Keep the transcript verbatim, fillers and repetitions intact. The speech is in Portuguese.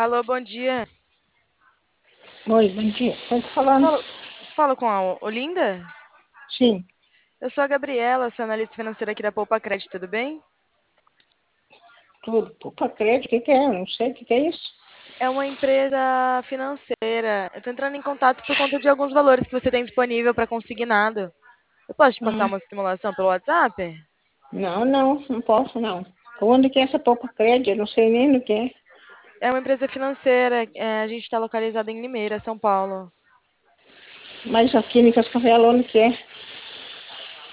Alô, bom dia. Oi, bom dia. Pode falando? Falo, falo com a Olinda? Sim, Eu sou a Gabriela, sou analista financeira aqui da Poupa Crédito, tudo bem? tudo. Poupa crédito, o que que é? Eu não sei o que que é isso. É uma empresa financeira. Eu tô entrando em contato por conta de alguns valores que você tem disponível para consignado. Eu posso te passar Ah, uma simulação pelo WhatsApp? não, não, não posso, não. Onde que é essa poupa crédito? Eu não sei nem o que é. É uma empresa financeira, é, a gente está localizado em Limeira, São Paulo. Mas aqui em Cascavel, onde que é?